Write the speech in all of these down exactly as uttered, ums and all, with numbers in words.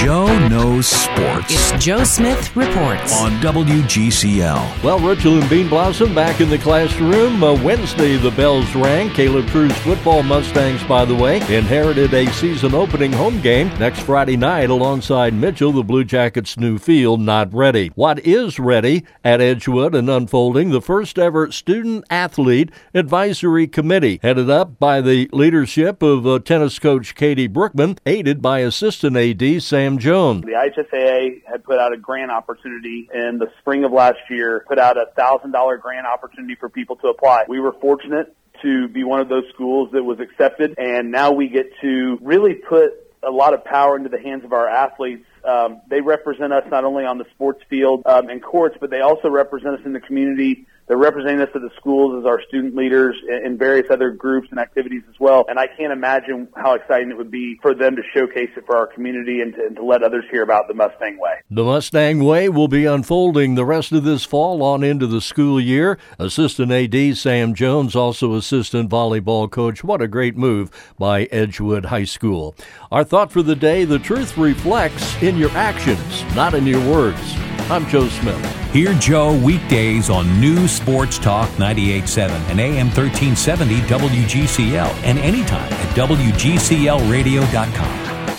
Joe knows sports. It's Joe Smith Reports on W G C L. Well, Rachel and Bean Blossom back in the classroom. Uh, Wednesday, the bells rang. Caleb Cruz football Mustangs, by the way, inherited a season-opening home game next Friday night alongside Mitchell. The Blue Jackets' new field not ready. What is ready at Edgewood and unfolding, the first-ever Student-Athlete Advisory Committee, headed up by the leadership of uh, tennis coach Katie Brookman, aided by assistant A D Sam Jones. The I H S A A had put out a grant opportunity in the spring of last year, put out a one thousand dollars grant opportunity for people to apply. We were fortunate to be one of those schools that was accepted, and now we get to really put a lot of power into the hands of our athletes. Um, they represent us not only on the sports field um, and courts, but they also represent us in the community. They're representing us at the schools as our student leaders in various other groups and activities as well. And I can't imagine how exciting it would be for them to showcase it for our community and to, and to let others hear about the Mustang Way. The Mustang Way will be unfolding the rest of this fall on into the school year. Assistant A D Sam Jones, also assistant volleyball coach. What a great move by Edgewood High School. Our thought for the day: the truth reflects in your actions, not in your words. I'm Joe Smith. Hear Joe weekdays on New Sports Talk ninety-eight point seven and A M thirteen seventy W G C L and anytime at W G C L radio dot com.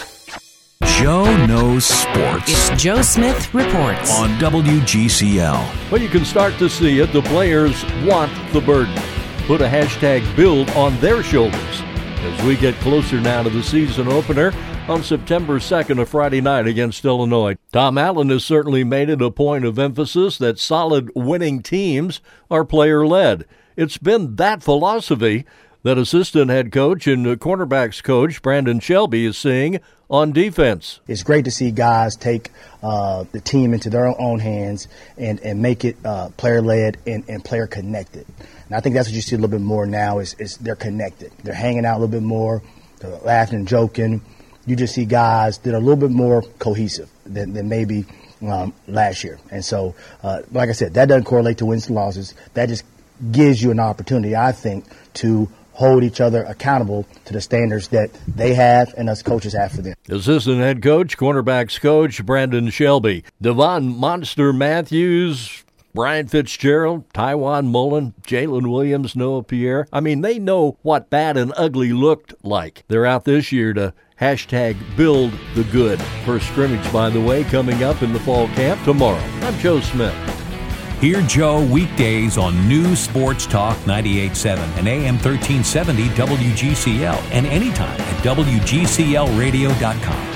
Joe knows sports. It's Joe Smith Reports on W G C L. Well, you can start to see it. The players want the burden. Put a hashtag build on their shoulders as we get closer now to the season opener on September second, a Friday night against Illinois. Tom Allen has certainly made it a point of emphasis that solid winning teams are player-led. It's been that philosophy that assistant head coach and cornerbacks coach Brandon Shelby is seeing on defense. It's great to see guys take uh, the team into their own hands and, and make it uh, player-led and, and player-connected. And I think that's what you see a little bit more now is, is they're connected. They're hanging out a little bit more, they're laughing and joking. You just see guys that are a little bit more cohesive than, than maybe um, last year. And so, uh, like I said, that doesn't correlate to wins and losses. That just gives you an opportunity, I think, to hold each other accountable to the standards that they have and us coaches have for them. Assistant head coach, cornerbacks coach Brandon Shelby. Devon Monster Matthews, Brian Fitzgerald, Tywan Mullen, Jalen Williams, Noah Pierre. I mean, they know what bad and ugly looked like. They're out this year to hashtag build the good. First scrimmage, by the way, coming up in the fall camp tomorrow. I'm Joe Smith. Hear Joe weekdays on New Sports Talk ninety-eight point seven and A M thirteen seventy W G C L and anytime at W G C L radio dot com.